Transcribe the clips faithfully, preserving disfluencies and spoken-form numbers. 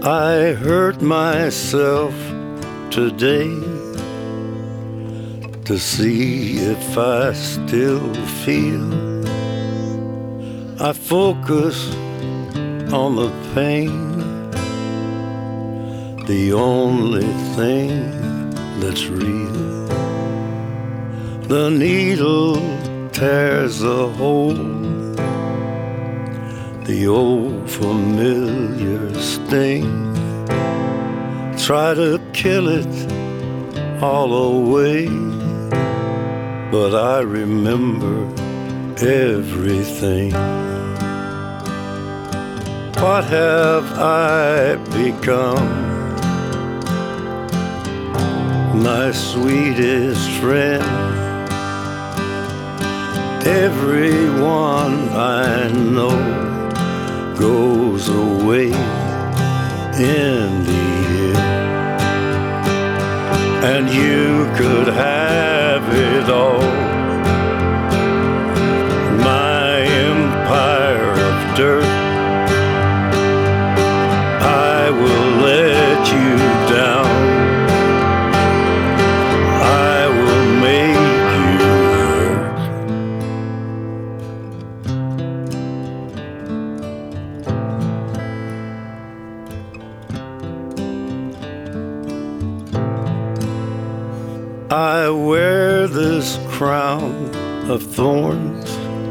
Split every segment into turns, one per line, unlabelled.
I hurt myself today to see if I still feel. I focus on the pain, the only thing that's real. The needle tears a hole, the old familiar sting. Try to kill it all away, but I remember everything. What have I become? My sweetest friend. Everyone I know goes away in the end, and you could have it all. My empire of dirt, I will let you down. I will make you hurt. I wear this crown of thorns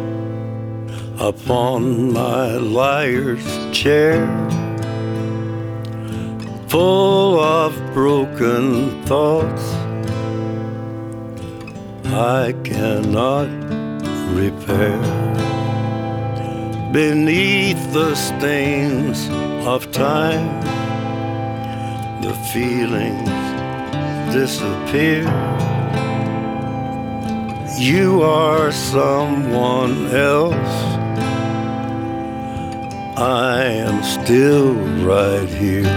upon my liar's chair, full of broken thoughts I cannot repair. Beneath the stains of time, the feelings disappear. You are someone else, I am still right here.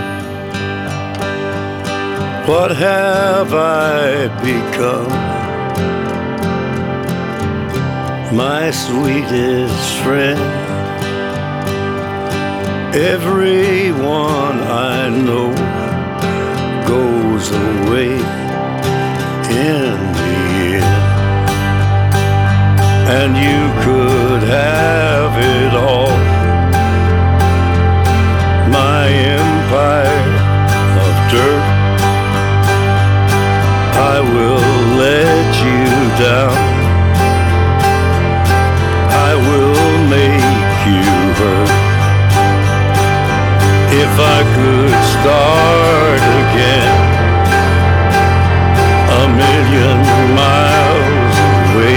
What have I become? My sweetest friend. Everyone I know goes away in the end, and you could have it all. My empire of dirt, I will let you down. I will make you hurt. If I could start again, a million miles away,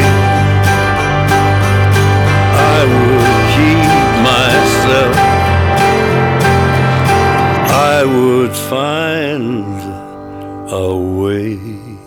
I would keep myself. I would find a way.